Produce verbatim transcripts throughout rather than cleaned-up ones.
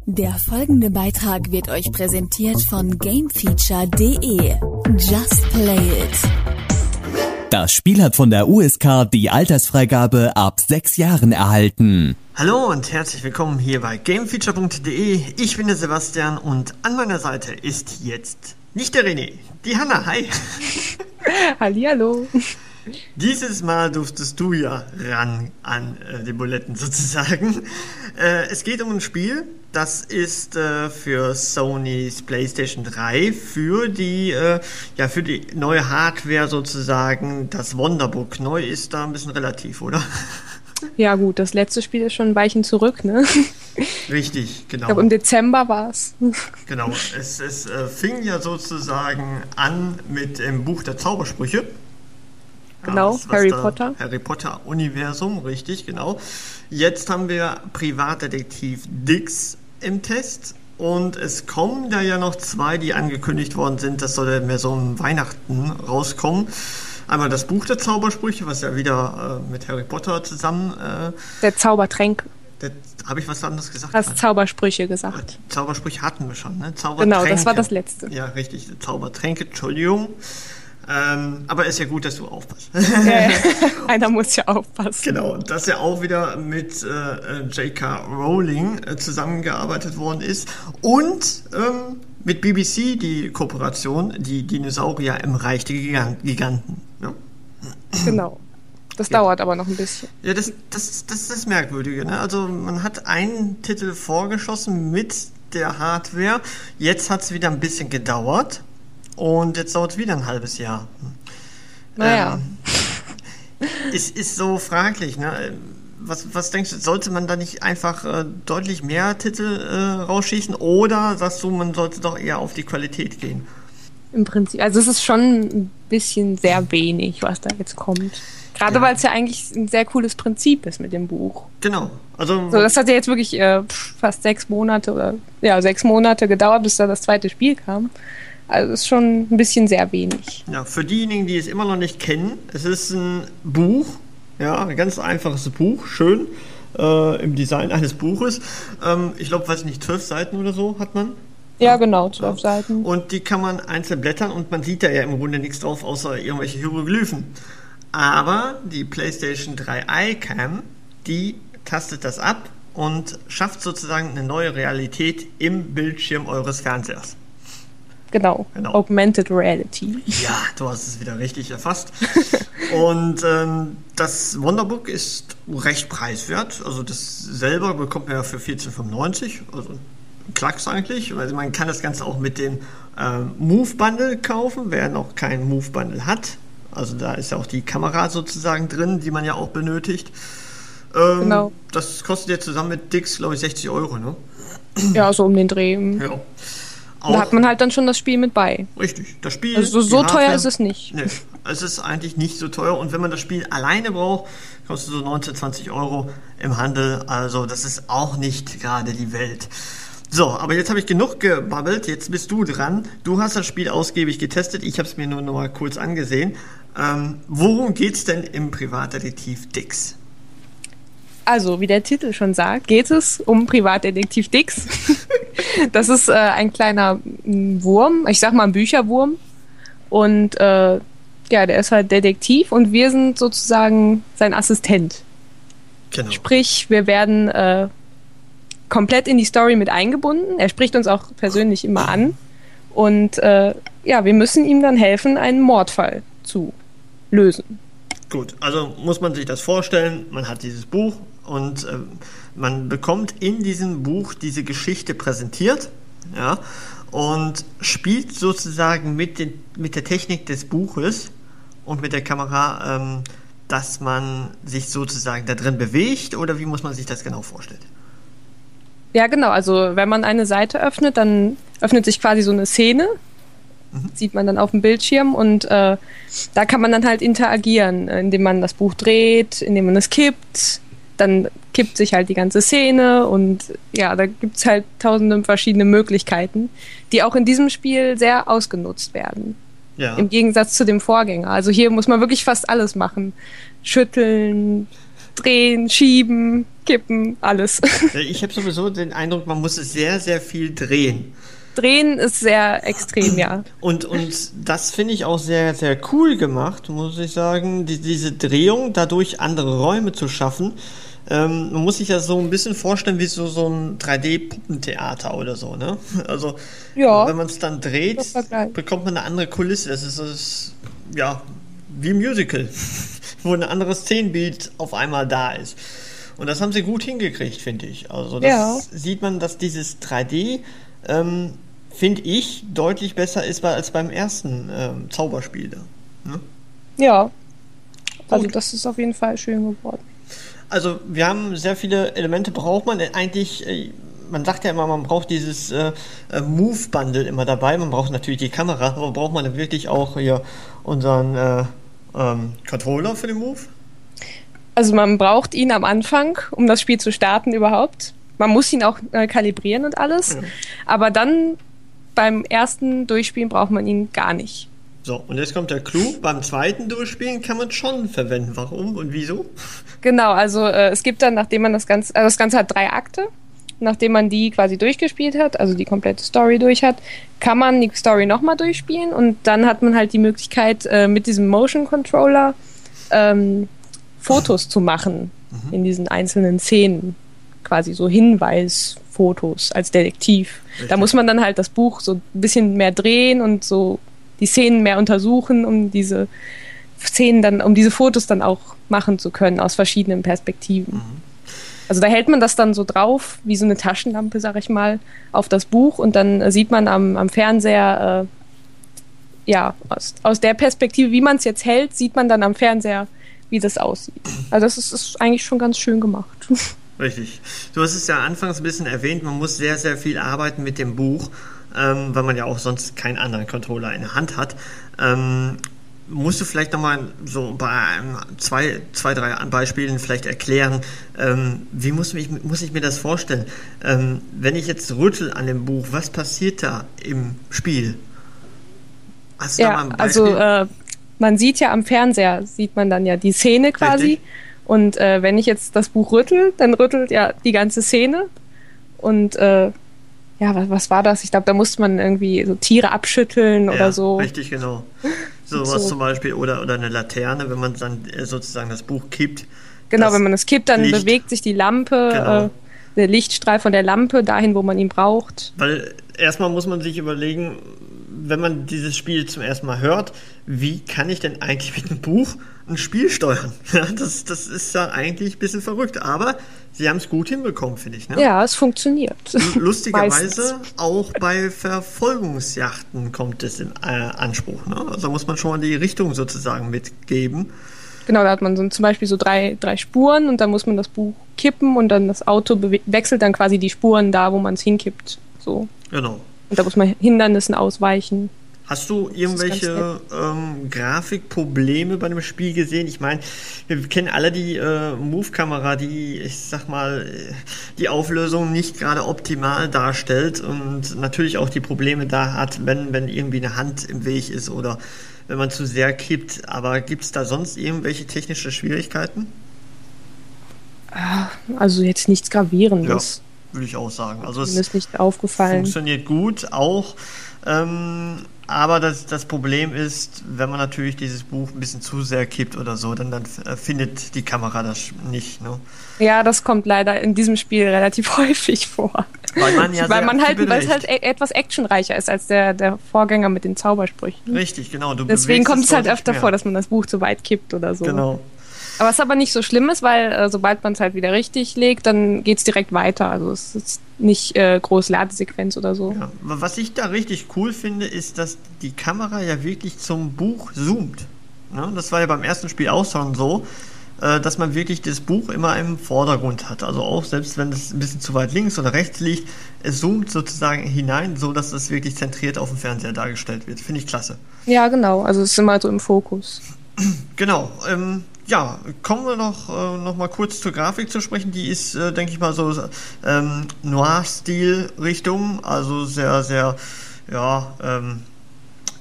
Der folgende Beitrag wird euch präsentiert von Gamefeature punkt de. Just play it. Das Spiel hat von der U S K die Altersfreigabe ab sechs Jahren erhalten. Hallo und herzlich willkommen hier bei Gamefeature punkt de. Ich bin der Sebastian und an meiner Seite ist jetzt nicht der René, die Hanna. Hi. Hallihallo. Dieses Mal durftest du ja ran an äh, die Buletten sozusagen. Äh, es geht um ein Spiel, das ist äh, für Sonys PlayStation drei, für die, äh, ja, für die neue Hardware sozusagen, das Wonderbook. Neu ist da ein bisschen relativ, oder? Ja gut, das letzte Spiel ist schon ein Weilchen zurück, ne? Richtig, genau. Ich glaube, im Dezember war es. Genau, es, es äh, fing ja sozusagen an mit dem Buch der Zaubersprüche. Genau, was, was Harry Potter. Harry Potter Universum, richtig, genau. Jetzt haben wir Privatdetektiv Dix im Test und es kommen da ja noch zwei, die angekündigt worden sind. Das soll ja mehr so um Weihnachten rauskommen. Einmal das Buch der Zaubersprüche, was ja wieder äh, mit Harry Potter zusammen... Äh, der Zaubertränke. Habe ich was anderes gesagt? Hast Zaubersprüche gesagt. Zaubersprüche hatten wir schon, ne? Genau, das war das letzte. Ja, richtig, Zaubertränke, Entschuldigung. Ähm, aber ist ja gut, dass du aufpasst. Ja, einer muss ja aufpassen. Genau, dass ja auch wieder mit äh, J K. Rowling äh, zusammengearbeitet worden ist und ähm, mit B B C die Kooperation, die Dinosaurier im Reich der Giganten. Ja. Genau. Das ja. dauert aber noch ein bisschen. Ja, das, das, das ist das Merkwürdige. Ne? Also man hat einen Titel vorgeschossen mit der Hardware, jetzt hat es wieder ein bisschen gedauert. Und jetzt dauert es wieder ein halbes Jahr. Naja. Ähm, ist, ist so fraglich, ne? Was, was denkst du, sollte man da nicht einfach äh, deutlich mehr Titel äh, rausschießen? Oder sagst du, man sollte doch eher auf die Qualität gehen? Im Prinzip, also es ist schon ein bisschen sehr wenig, was da jetzt kommt. Gerade ja. weil es ja eigentlich ein sehr cooles Prinzip ist mit dem Buch. Genau. Also so, das hat ja jetzt wirklich äh, fast sechs Monate oder ja, sechs Monate gedauert, bis da das zweite Spiel kam. Also ist schon ein bisschen sehr wenig. Ja, für diejenigen, die es immer noch nicht kennen, es ist ein Buch, ja, ein ganz einfaches Buch, schön, äh, im Design eines Buches. Ähm, ich glaube, weiß ich nicht, zwölf Seiten oder so hat man. Ja, genau, zwölf ja. Seiten. Und die kann man einzeln blättern und man sieht da ja im Grunde nichts drauf, außer irgendwelche Hieroglyphen. Aber die PlayStation drei iCam, die tastet das ab und schafft sozusagen eine neue Realität im Bildschirm eures Fernsehers. Genau. genau, Augmented Reality. Ja, du hast es wieder richtig erfasst. Und ähm, das Wonderbook ist recht preiswert. Also das selber bekommt man ja für vierzehn fünfundneunzig. Also ein Klacks eigentlich. Also man kann das Ganze auch mit dem ähm, Move Bundle kaufen, wer noch kein Move Bundle hat. Also da ist ja auch die Kamera sozusagen drin, die man ja auch benötigt. Ähm, genau. Das kostet jetzt zusammen mit Dix, glaube ich, sechzig Euro, ne? Ja, so um den Dreh. Ja. Auch, da hat man halt dann schon das Spiel mit bei. Richtig, das Spiel. Also so teuer ist es nicht. Nee, es ist eigentlich nicht so teuer. Und wenn man das Spiel alleine braucht, kostet es so neunzehn, zwanzig Euro im Handel. Also das ist auch nicht gerade die Welt. So, aber jetzt habe ich genug gebabbelt. Jetzt bist du dran. Du hast das Spiel ausgiebig getestet. Ich habe es mir nur noch mal kurz angesehen. Ähm, worum geht's denn im Privatdetektiv Dix? Also, wie der Titel schon sagt, geht es um Privatdetektiv Dix. Das ist äh, ein kleiner Wurm, ich sag mal ein Bücherwurm. Und äh, ja, der ist halt Detektiv und wir sind sozusagen sein Assistent. Genau. Sprich, wir werden äh, komplett in die Story mit eingebunden. Er spricht uns auch persönlich immer an. Und äh, ja, wir müssen ihm dann helfen, einen Mordfall zu lösen. Gut, also muss man sich das vorstellen, man hat dieses Buch und äh, man bekommt in diesem Buch diese Geschichte präsentiert, ja, und spielt sozusagen mit, den, mit der Technik des Buches und mit der Kamera, ähm, dass man sich sozusagen da drin bewegt, oder wie muss man sich das genau vorstellen? Ja, genau, also wenn man eine Seite öffnet, dann öffnet sich quasi so eine Szene, mhm. sieht man dann auf dem Bildschirm und äh, da kann man dann halt interagieren, indem man das Buch dreht, indem man es kippt, dann kippt sich halt die ganze Szene und ja, da gibt es halt tausende verschiedene Möglichkeiten, die auch in diesem Spiel sehr ausgenutzt werden. Ja. Im Gegensatz zu dem Vorgänger. Also hier muss man wirklich fast alles machen. Schütteln, drehen, schieben, kippen, alles. Ich habe sowieso den Eindruck, man muss sehr, sehr viel drehen. Drehen ist sehr extrem, ja. Und, und das finde ich auch sehr, sehr cool gemacht, muss ich sagen, die, diese Drehung, dadurch andere Räume zu schaffen. Ähm, man muss sich das so ein bisschen vorstellen wie so, so ein drei D-Puppentheater oder so, ne? Also, ja, wenn man es dann dreht, bekommt man eine andere Kulisse. Das ist, das ist ja, wie ein Musical, wo ein anderes Szenenbild auf einmal da ist. Und das haben sie gut hingekriegt, finde ich. Also, das ja. sieht man, dass dieses drei D Ähm, finde ich, deutlich besser ist als beim ersten ähm, Zauberspiel. Ne? Ja, also Gut. das ist auf jeden Fall schön geworden. Also wir haben sehr viele Elemente, braucht man eigentlich, äh, man sagt ja immer, man braucht dieses äh, äh, Move-Bundle immer dabei, man braucht natürlich die Kamera, aber braucht man wirklich auch hier unseren äh, ähm, Controller für den Move? Also man braucht ihn am Anfang, um das Spiel zu starten überhaupt. Man muss ihn auch äh, kalibrieren und alles. Ja. Aber dann beim ersten Durchspielen braucht man ihn gar nicht. So, und jetzt kommt der Clou. Beim zweiten Durchspielen kann man schon verwenden. Warum und wieso? Genau, also äh, es gibt dann, nachdem man das Ganze, also das Ganze hat drei Akte. Nachdem man die quasi durchgespielt hat, also die komplette Story durch hat, kann man die Story nochmal durchspielen. Und dann hat man halt die Möglichkeit, äh, mit diesem Motion Controller ähm, Fotos zu machen mhm. in diesen einzelnen Szenen. Quasi so Hinweisfotos als Detektiv. Richtig. Da muss man dann halt das Buch so ein bisschen mehr drehen und so die Szenen mehr untersuchen, um diese Szenen dann, um diese Fotos dann auch machen zu können aus verschiedenen Perspektiven. Mhm. Also da hält man das dann so drauf, wie so eine Taschenlampe, sag ich mal, auf das Buch und dann äh, sieht man am, am Fernseher, äh, ja, aus, aus der Perspektive, wie man es jetzt hält, sieht man dann am Fernseher, wie das aussieht. Also das ist, ist eigentlich schon ganz schön gemacht. Richtig. Du hast es ja anfangs ein bisschen erwähnt, man muss sehr, sehr viel arbeiten mit dem Buch, ähm, weil man ja auch sonst keinen anderen Controller in der Hand hat. Ähm, musst du vielleicht nochmal so bei einem, zwei, zwei, drei Beispielen vielleicht erklären, ähm, wie muss ich, muss ich mir das vorstellen? Ähm, wenn ich jetzt rüttel an dem Buch, was passiert da im Spiel? Hast du ja, da mal ein Beispiel? Also äh, man sieht ja am Fernseher, sieht man dann ja die Szene quasi. Richtig. Und äh, wenn ich jetzt das Buch rüttel, dann rüttelt ja die ganze Szene. Und äh, ja, was, was war das? Ich glaube, da musste man irgendwie so Tiere abschütteln ja, oder so. Richtig, genau. So was so. Zum Beispiel. Oder, oder eine Laterne, wenn man dann sozusagen das Buch kippt. Genau, wenn man es kippt, dann Licht. bewegt sich die Lampe, genau. äh, der Lichtstrahl von der Lampe dahin, wo man ihn braucht. Weil erstmal muss man sich überlegen, wenn man dieses Spiel zum ersten Mal hört, wie kann ich denn eigentlich mit einem Buch ein Spiel steuern? Ja, das, das ist ja eigentlich ein bisschen verrückt, aber sie haben es gut hinbekommen, finde ich. Ne? Ja, es funktioniert. Lustigerweise auch bei Verfolgungsjachten kommt es in äh, Anspruch. Ne? Also muss man schon mal die Richtung sozusagen mitgeben. Genau, da hat man so, zum Beispiel so drei, drei Spuren und dann muss man das Buch kippen und dann das Auto bewe- wechselt dann quasi die Spuren da, wo man es hinkippt. So. Genau. Und da muss man Hindernissen ausweichen. Hast du irgendwelche ähm, Grafikprobleme bei dem Spiel gesehen? Ich meine, wir kennen alle die äh, Move-Kamera, die, ich sag mal, die Auflösung nicht gerade optimal darstellt und natürlich auch die Probleme da hat, wenn, wenn irgendwie eine Hand im Weg ist oder wenn man zu sehr kippt. Aber gibt es da sonst irgendwelche technische Schwierigkeiten? Also jetzt nichts Gravierendes. Ja, würde ich auch sagen. Also es ist nicht aufgefallen. Funktioniert gut, auch. Ähm, aber das, das Problem ist, wenn man natürlich dieses Buch ein bisschen zu sehr kippt oder so, dann, dann findet die Kamera das nicht. Ne? Ja, das kommt leider in diesem Spiel relativ häufig vor. Weil man ja weil man halt, weil es halt e- etwas actionreicher ist als der, der Vorgänger mit den Zaubersprüchen. Richtig, genau. Du Deswegen kommt es halt öfter mehr vor, dass man das Buch zu weit kippt oder so. Genau. Aber was aber nicht so schlimm ist, weil äh, sobald man es halt wieder richtig legt, dann geht es direkt weiter. Also es ist nicht äh, groß Ladesequenz oder so. Ja. Was ich da richtig cool finde, ist, dass die Kamera ja wirklich zum Buch zoomt. Ja, das war ja beim ersten Spiel auch schon so, äh, dass man wirklich das Buch immer im Vordergrund hat. Also auch selbst wenn es ein bisschen zu weit links oder rechts liegt, es zoomt sozusagen hinein, so dass es wirklich zentriert auf dem Fernseher dargestellt wird. Finde ich klasse. Ja, genau. Also es ist immer so im Fokus. Genau. Ähm, Ja, kommen wir noch, äh, noch mal kurz zur Grafik zu sprechen. Die ist, äh, denke ich mal, so ähm, Noir-Stil-Richtung, also sehr, sehr, ja, ähm,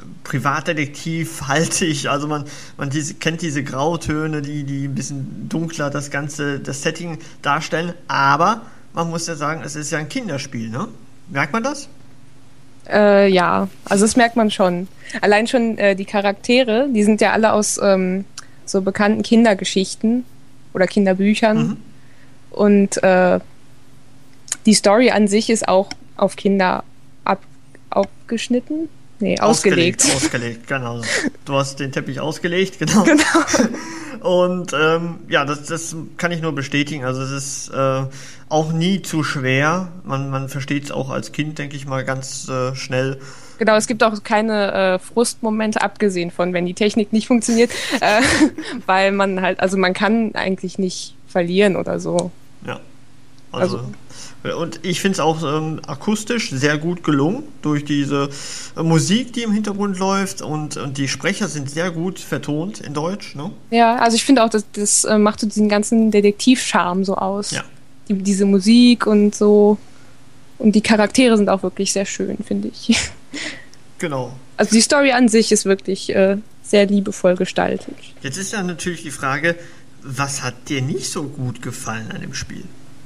privatdetektivhaltig. Also man, man diese, kennt diese Grautöne, die, die ein bisschen dunkler das ganze, das Setting darstellen. Aber man muss ja sagen, es ist ja ein Kinderspiel, ne? Merkt man das? Äh, ja, also das merkt man schon. Allein schon äh, die Charaktere, die sind ja alle aus ähm, so bekannten Kindergeschichten oder Kinderbüchern. Mhm. Und äh, die Story an sich ist auch auf Kinder ab, aufgeschnitten. Nee, ausgelegt. Ausgelegt, ausgelegt, genau. Du hast den Teppich ausgelegt, genau. Genau. Und ähm, ja, das, das kann ich nur bestätigen. Also es ist äh, auch nie zu schwer. Man, man versteht es auch als Kind, denke ich mal, ganz äh, schnell. Genau, es gibt auch keine äh, Frustmomente, abgesehen von, wenn die Technik nicht funktioniert, äh, weil man halt, also man kann eigentlich nicht verlieren oder so. Ja, also... also und ich finde es auch ähm, akustisch sehr gut gelungen durch diese äh, Musik, die im Hintergrund läuft und, und die Sprecher sind sehr gut vertont in Deutsch. Ne? Ja, also ich finde auch, das, das äh, macht so diesen ganzen Detektivcharme so aus. Ja. Die, diese Musik und so. Und die Charaktere sind auch wirklich sehr schön, finde ich. Genau. Also die Story an sich ist wirklich äh, sehr liebevoll gestaltet. Jetzt ist ja natürlich die Frage, was hat dir nicht so gut gefallen an dem Spiel?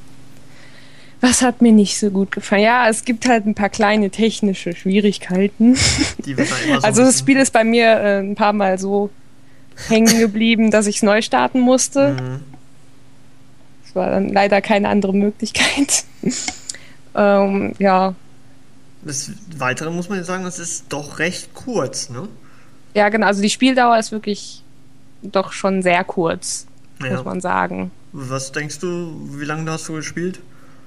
Was hat mir nicht so gut gefallen? Ja, es gibt halt ein paar kleine technische Schwierigkeiten. Die wird immer so also das Spiel ist bei mir äh, ein paar Mal so hängen geblieben, dass ich es neu starten musste. Mhm. Es war dann leider keine andere Möglichkeit. ähm, ja. Das Weitere muss man ja sagen, es ist doch recht kurz, ne? Ja, genau. Also die Spieldauer ist wirklich doch schon sehr kurz, ja. muss man sagen. Was denkst du, wie lange hast du gespielt?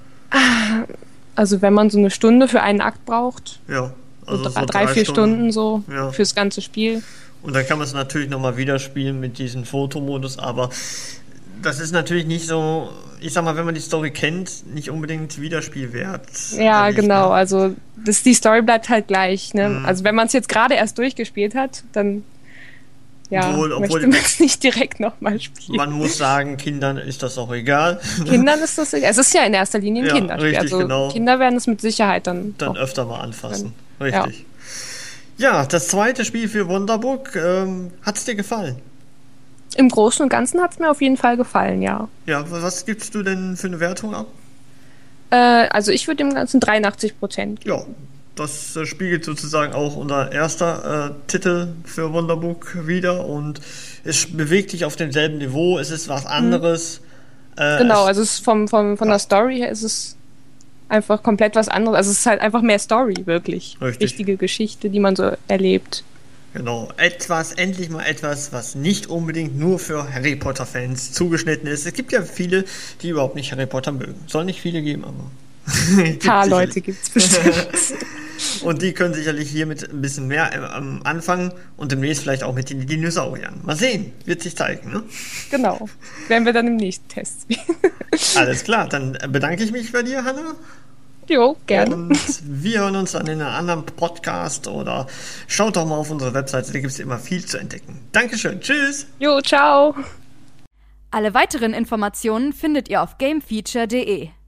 Also wenn man so eine Stunde für einen Akt braucht, ja, also so drei, so drei, vier Stunden, Stunden so ja. fürs ganze Spiel. Und dann kann man es natürlich nochmal wieder spielen mit diesem Fotomodus, aber das ist natürlich nicht so, ich sag mal, wenn man die Story kennt, nicht unbedingt Wiederspielwert. Ja, ehrlich, genau, ne? also das, die Story bleibt halt gleich. Ne? Mhm. Also wenn man es jetzt gerade erst durchgespielt hat, dann ja, obwohl, obwohl möchte man es nicht direkt nochmal spielen. Man muss sagen, Kindern ist das auch egal. Kindern ist das egal. Es ist ja in erster Linie ein ja, Kinderspiel. Richtig, also genau. Kinder werden es mit Sicherheit dann Dann auch öfter mal anfassen. Wenn, richtig. Ja. ja, das zweite Spiel für Wonderbook, ähm, hat es dir gefallen? Im Großen und Ganzen hat es mir auf jeden Fall gefallen, ja. Ja, was gibst du denn für eine Wertung ab? Äh, also ich würde dem Ganzen dreiundachtzig Prozent geben. Ja. Das äh, spiegelt sozusagen auch unser erster äh, Titel für Wonderbook wieder und es bewegt sich auf demselben Niveau, es ist was anderes. Mhm. Äh, genau, es, also es ist vom, vom, von ja. der Story her ist es einfach komplett was anderes. Also es ist halt einfach mehr Story, wirklich. Richtig. Richtige Geschichte, die man so erlebt. Genau, etwas, endlich mal etwas, was nicht unbedingt nur für Harry Potter-Fans zugeschnitten ist. Es gibt ja viele, die überhaupt nicht Harry Potter mögen. Soll nicht viele geben, aber... Ein paar Leute gibt es bestimmt. Und die können sicherlich hier mit ein bisschen mehr am Anfang und demnächst vielleicht auch mit den Dinosauriern. Mal sehen, wird sich zeigen, ne? Genau, werden wir dann im nächsten Test spielen. Alles klar, dann bedanke ich mich bei dir, Hanna. Jo, gerne. Und wir hören uns dann in einem anderen Podcast oder schaut doch mal auf unsere Webseite, da gibt es immer viel zu entdecken. Dankeschön, tschüss. Jo, ciao. Alle weiteren Informationen findet ihr auf gamefeature punkt de.